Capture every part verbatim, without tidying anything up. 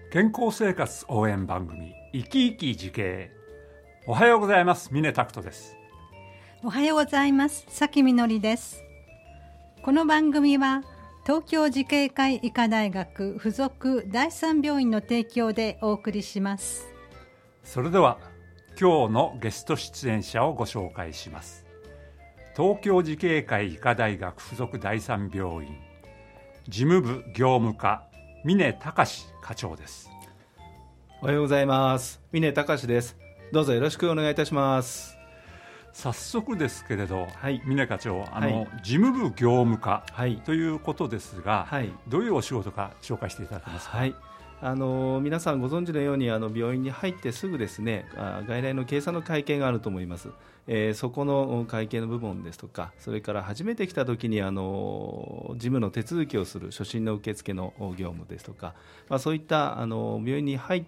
健康生活応援番組生き生き慈恵。おはようございます。峰拓人です。 おはようございます。さきみのりです。この番組は東京慈恵会医科大学附属第三病院の提供でお送りします。 それでは今日のゲスト出演者をご紹介します。東京慈恵会医科大学附属第三病院事務部業務課峰隆課長です。 おはようございます。峰隆です。どうぞよろしくお願いいたします。 早速ですけれど、 はい、 峰課長、あの、 はい、 事務部業務課、 はい、 ということですが、はい、どういうお仕事か紹介していただけますか。 はい、あの皆さんご存知のようにあの病院に入ってすぐですね、あ外来の検査の会計があると思います。えー、そこの会計の部分ですとか、それから初めて来た時にあの事務の手続きをする初診の受付の業務ですとか、まあ、そういったあの病院に入って、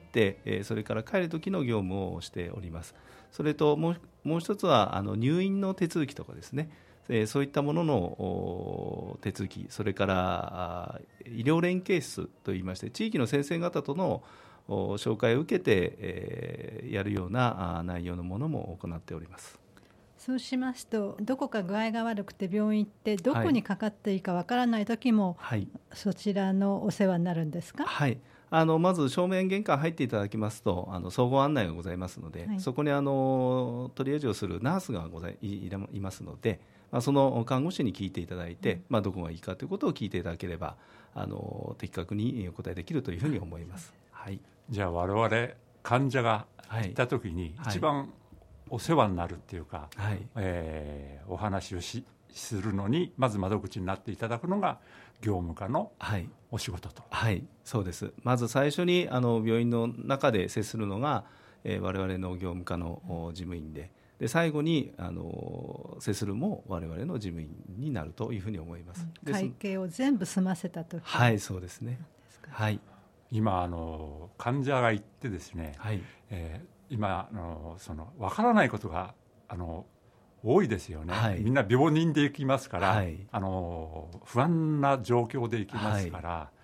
えー、それから帰る時の業務をしております。それともう、もう一つはあの入院の手続きとかですね、えー、そういったものの手続き、それから医療連携室といいまして、地域の先生方との紹介を受けて、えー、やるような内容のものも行っております。 そうしますと、どこか具合が悪くて病院行ってどこにかかっていいかわからない時も、はい、そちらのお世話になるんですか。 はい、あのまず正面玄関入っていただきますと、あの総合案内がございますので、はい、そこにあのトリアージをするナースがござ い, い, いますので、まあ、その看護師に聞いていただいて、うん、まあ、どこがいいかということを聞いていただければあの的確にお答えできるというふうに思います。はい、 じゃあ我々患者が行った時に一番、はい、お世話になるっていうか、はい、えー、お話を し, するのにまず窓口になっていただくのが業務課のお仕事と。 はい、はい、そうです。まず最初にあの病院の中で接するのが、えー、我々の業務課の事務員で、で最後にあの接するも我々の事務員になるというふうに思います。 うん、会計を全部済ませたとき。 はい、そうですね。はい、 今あの患者が行ってですね、はい、えー今あのその分からないことがあの多いですよね。はい、みんな病人で行きますから、はい、あの不安な状況で行きますから、はい、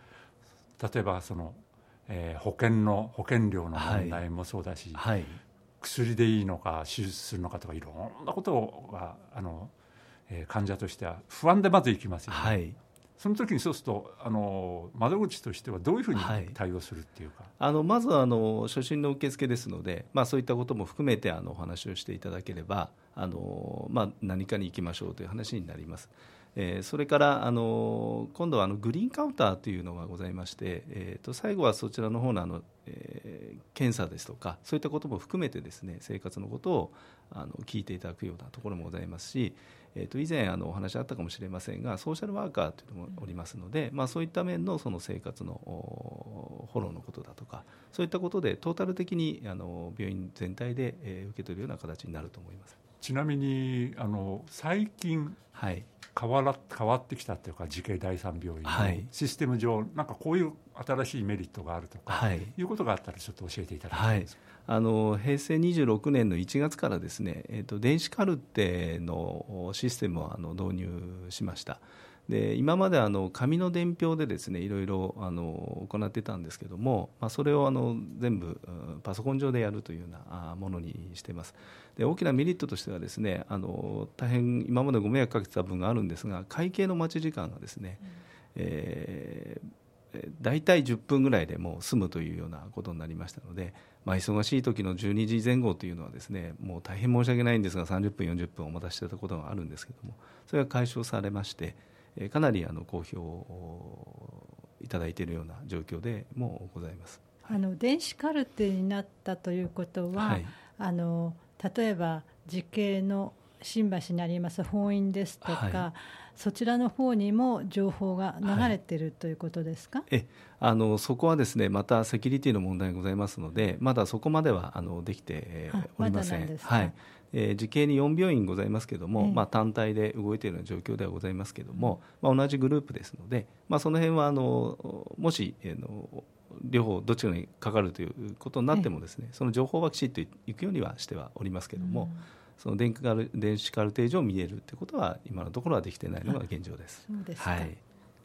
例えばその、えー、保険の保険料の問題もそうだし、はいはい、薬でいいのか手術するのかとかいろんなことがあの、えー、患者としては不安でまず行きますよね。はい、その時にそうするとあの窓口としてはどういうふうに対応するっていうか。はい、 あのまずあの初診の受付ですので、まあ、そういったことも含めてあのお話をしていただければあの、まあ、何かに行きましょうという話になります。えー、それからあの今度はあのグリーンカウンターというのがございまして、えー、と最後はそちらの方のあの、えー、検査ですとかそういったことも含めてですね、生活のことをあの聞いていただくようなところもございますし、えー、と以前あのお話あったかもしれませんがソーシャルワーカーというのもおりますので、まあ、そういった面のその生活のフォローのことだとかそういったことでトータル的にあの病院全体で、えー、受け取るような形になると思います。 ちなみにあの最近、はい、変わら変わってきたというか慈恵第三病院のシステム上、はい、なんかこういう新しいメリットがあるとか、はい、いうことがあったらちょっと教えていただきたいです。 はい、あの平成にじゅうろくねんのいちがつからですね、えー、と電子カルテのシステムをあの導入しました。で今まであの紙の伝票でですねいろいろあの行ってたんですけども、まあ、それをあの全部パソコン上でやるというようなものにしています。で大きなメリットとしてはですね、あの大変今までご迷惑かけてた分があるんですが、会計の待ち時間がですね、うん、えー、大体じゅっぷんぐらいでもう済むというようなことになりましたので、まあ、忙しい時のじゅうにじぜん後というのはですね、もう大変申し訳ないんですがさんじゅっぷんよんじゅっぷんお待たせしていたことがあるんですけども、それが解消されましてかなりあの好評をいただいているような状況でもございます。 あの電子カルテになったということは、はい、あの例えば慈恵の新橋にあります本院ですとか、はい、そちらの方にも情報が流れている、はい、ということですか。 えあのそこはですねまたセキュリティの問題がございますので、まだそこまではあのできておりません。まだなんですか。はい、えー、慈恵によん病院ございますけれども、えーまあ、単体で動いているような状況ではございますけれども、まあ、同じグループですので、まあ、その辺はあのもし、えー、の両方どちらにかかるということになってもですね、えー、その情報はきちっといくようにはしてはおりますけれども、うん、その電子カルテ上見えるということは今のところはできていないのが現状です。 そうですか。はい、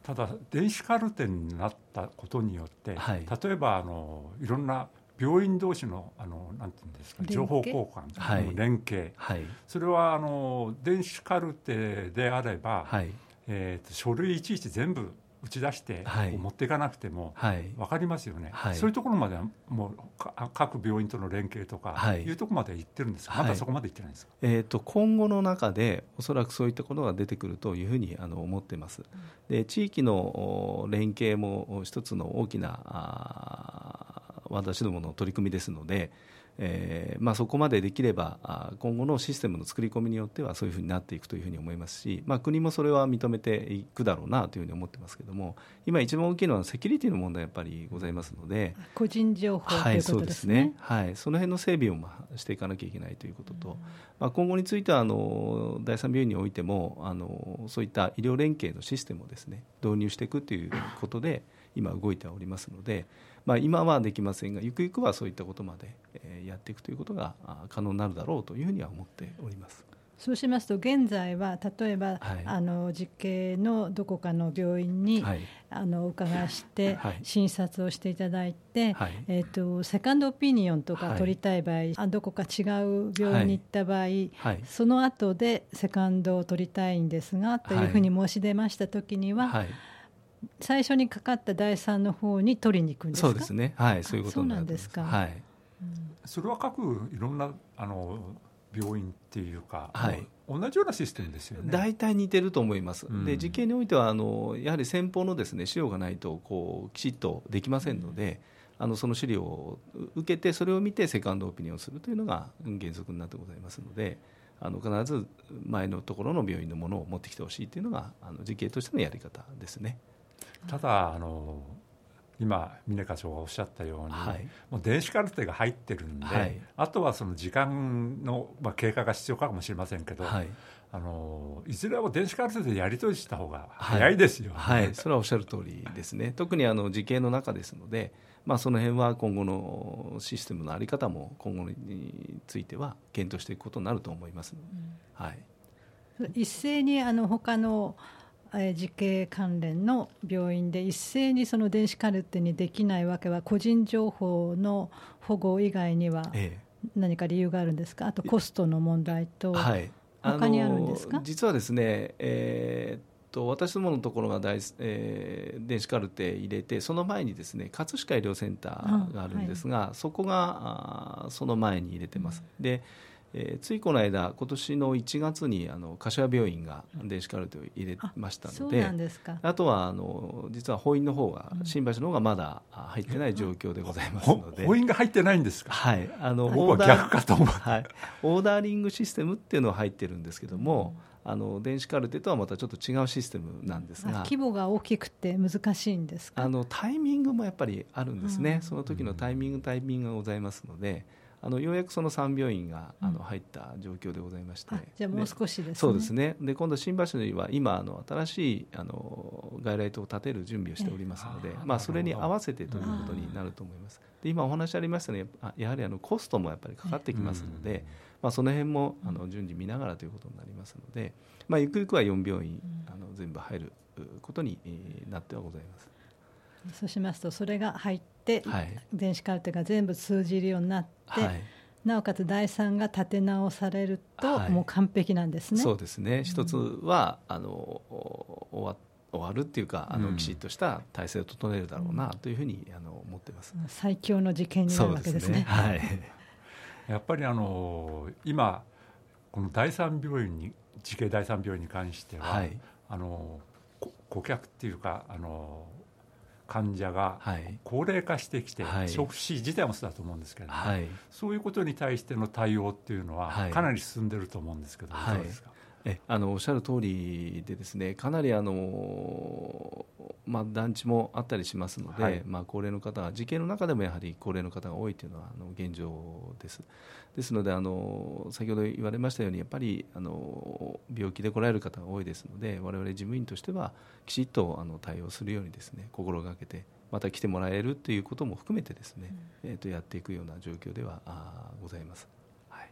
ただ電子カルテになったことによって、はい、例えばあのいろんな病院同士のあのなんていうんですか、情報交換、はい、連携、はい、それはあの電子カルテであれば、はい、えーと、書類いちいち全部打ち出して持っていかなくても分かりますよね、はい、そういうところまではもう各病院との連携とかいうところまで行ってるんですか、はい、まだそこまで行ってないんですか。 えーと、今後の中でおそらくそういったことが出てくるというふうにあの思っています。で、地域の連携も一つの大きな私どもの取り組みですので、えーまあ、そこまでできれば今後のシステムの作り込みによってはそういうふうになっていくというふうに思いますし、まあ、国もそれは認めていくだろうなというふうに思ってますけども、今一番大きいのはセキュリティの問題やっぱりございますので、 個人情報ということですね。はい、そうですね。 はい、その辺の整備をまあしていかなきゃいけないということと、まあ、今後についてはあの第三病院においてもあのそういった医療連携のシステムをですね導入していくということで今動いておりますので、まあ、今はできませんがゆくゆくはそういったことまでやっていくということが可能になるだろうというふうには思っております。 そうしますと現在は例えば、はい、あの実系のどこかの病院に、はい、あのお伺いして診察をしていただいて、はい、えーと、セカンドオピニオンとか取りたい場合、はい、あどこか違う病院に行った場合、はいはい、その後でセカンドを取りたいんですがというふうに申し出ましたときには、はい、最初にかかった第三の方に取りに行くんですか。 そうですね、はい、そういうことになると思います。 そうなんですか、はい、 うん、それは各いろんなあの病院っていうか、はい、同じようなシステムですよね。 大体似てると思います、うん、で実験においてはあのやはり先方のですね資料がないとこうきちっとできませんので、うん、あのその資料を受けてそれを見てセカンドオピニオンするというのが原則になってございますので、あの必ず前のところの病院のものを持ってきてほしいというのがあの実験としてのやり方ですね。 ただあの今峰課長がおっしゃったように、はい、もう電子カルテが入ってるんで、はい、あとはその時間の、まあ、経過が必要かもしれませんけど、はい、あのいずれは電子カルテでやり取りした方が早いですよね。 はい、はい、それはおっしゃる通りですね。特にあの時系の中ですので、まあ、その辺は今後のシステムの在り方も今後については検討していくことになると思います、うん、はい、 一斉にあの他の実系関連の病院で一斉にその電子カルテにできないわけは個人情報の保護以外には何か理由があるんですか。あとコストの問題と他にあるんですか。 はい、実はですね、えー、っと私どものところが大、えー、電子カルテ入れてその前にですね葛飾医療センターがあるんですが、はい、そこがその前に入れてます。うん、でえー、ついこの間今年のいちがつにあの柏病院が電子カルテを入れましたの で, あ, そうなんですか。あとはあの実は法院の方が、うん、新橋の方がまだ入ってない状況でございますので。 法院が入ってないんですか。 はい、あの僕は逆かと思う、 はい、オーダーリングシステムっていうのは入ってるんですけども、うん、あの電子カルテとはまたちょっと違うシステムなんですが、 規模が大きくて難しいんですか。 あのタイミングもやっぱりあるんですね、うん、その時のタイミングタイミングがございますので、あのようやくそのさん病院があの入った状況でございまして、うん、 じゃあもう少しですね。 そうですね。で今度新橋には今あの新しいあの外来棟を建てる準備をしておりますので、まあ、それに合わせてということになると思います。で今お話ありましたね、やはりあのコストもやっぱりかかってきますので、まあ、その辺もあの順次見ながらということになりますので、まあ、ゆくゆくはよん病院あの全部入ることになってはございます。 そうしますとそれが入って、はい、電子カルテが全部通じるようになって、はい、なおかつ第三が立て直されると、はい、もう完璧なんですね。 そうですね。一つは、うん、あの終わ終わるっていうかあの、うん、きちっとした体制を整えるだろうなというふうに、うん、あの思ってます。 最強の事件になるわけですね。そうですね、はい、 やっぱりあの今この第三病院に慈恵第三病院に関しては、はい、あの顧客っていうかあの患者が高齢化してきて、はい、食死自体もそうだと思うんですけど、ね、はい、そういうことに対しての対応っていうのはかなり進んでると思うんですけど、はい、どうですか。 えあのおっしゃる通りでですね、かなりあの、まあ、団地もあったりしますので、はい、まあ、高齢の方は、慈恵の中でもやはり高齢の方が多いというのはあの現状です。ですのであの先ほど言われましたようにやっぱりあの病気で来られる方が多いですので、我々事務員としてはきちっとあの対応するようにですね心がけて、また来てもらえるということも含めてですね、うん、えー、とやっていくような状況ではあございます。はい、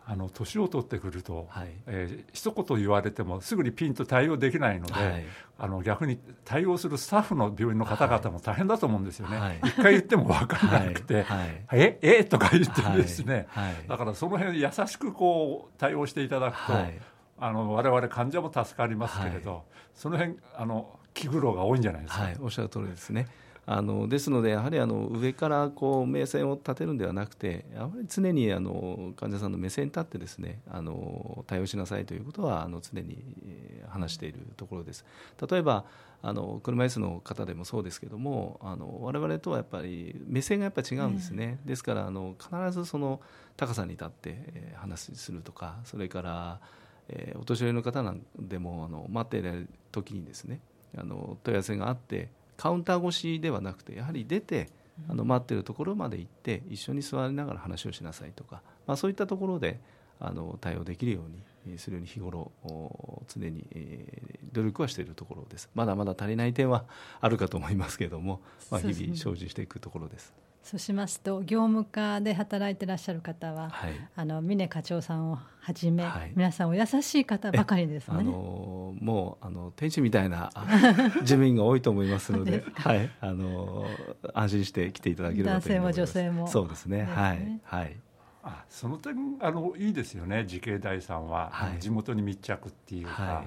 あの年を取ってくると、はいえー、一言言われてもすぐにピンと対応できないので、はい、あの逆に対応するスタッフの病院の方々も大変だと思うんですよね、はい、一回言っても分からなくて、はい、ええとか言ってですね、はいはい、だからその辺優しくこう対応していただくと、はい、あの我々患者も助かりますけれど、はい、その辺あの気苦労が多いんじゃないですか。 はい、おっしゃる通りですね。あのですのでやはりあの上からこう目線を立てるんではなくて、やはり常にあの患者さんの目線に立ってですね、あの対応しなさいということはあの常に話しているところです。例えばあの車椅子の方でもそうですけども、あの我々とはやっぱり目線がやっぱり違うんですね、うん、ですからあの必ずその高さに立って話するとか、それから、えー、お年寄りの方なんでもあの待っている時にですね、あの問い合わせがあってカウンター越しではなくてやはり出てあの待っているところまで行って一緒に座りながら話をしなさいとか、まあ、そういったところであの対応できるようにするように日頃常に、えー、努力はしているところです。まだまだ足りない点はあるかと思いますけれども、まあ、日々精進していくところです。 そうしますと業務課で働いていらっしゃる方は、はい、あの峰課長さんをはじめ、はい、皆さんお優しい方ばかりですね。 あのもうあの天使みたいな事務員が多いと思いますのではい、あの安心して来ていただければと思います。 男性も女性もそうですね、ですね、はい、はい、 あその点あのいいですよね。慈恵大さんは、はい、地元に密着っていうか、はい、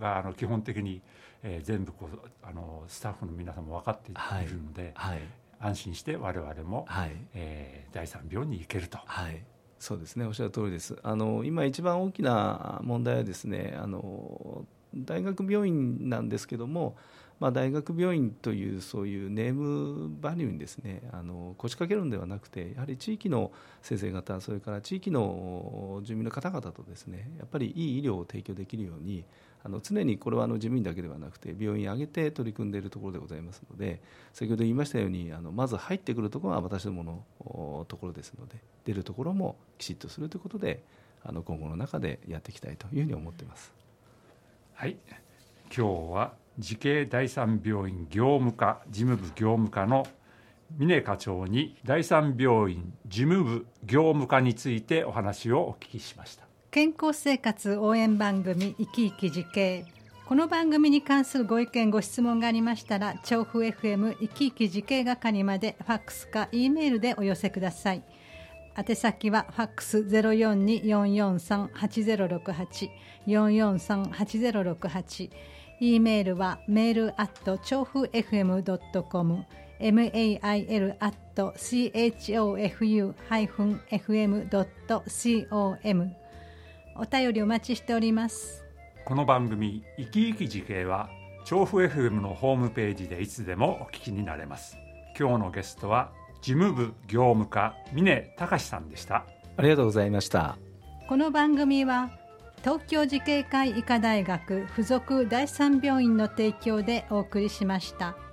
があの基本的に、えー、全部こうあのスタッフの皆さんも分かっているので、はいはい、安心して我々も、はいえー、だいさん病院に行けると、 はい、そうですね、おっしゃる通りです。あの今一番大きな問題はですね、あの大学病院なんですけども、まあ、大学病院というそういうネームバリューにですね、あの腰掛けるのではなくて、やはり地域の先生方、それから地域の住民の方々とですね、やっぱりいい医療を提供できるように、あの常にこれはあの事務員だけではなくて病院を挙げて取り組んでいるところでございますので、先ほど言いましたようにあのまず入ってくるところは私どものところですので、出るところもきちっとするということで、あの今後の中でやっていきたいというふうに思っています。 はい、今日は慈恵第三病院業務課事務部業務課の峰課長に第三病院事務部業務課についてお話をお聞きしました。 健康生活応援番組いきいき慈恵、この番組に関するご意見ご質問がありましたら、調布 エフエム いきいき慈恵係までファックスか E メールでお寄せください。宛先はファックス ゼロよんに よんよんさん はちゼロろくはち よんよんさん はちゼロろくはち、 E メールはメールアット調布 エフエム ドットコム メール アット チョーフ エフエム ドット コム、 お便りお待ちしております。 この番組いきいき慈恵は調布 エフエム のホームページでいつでもお聞きになれます。今日のゲストは事務部業務課峰隆さんでした。 ありがとうございました。 この番組は東京慈恵会医科大学附属第三病院の提供でお送りしました。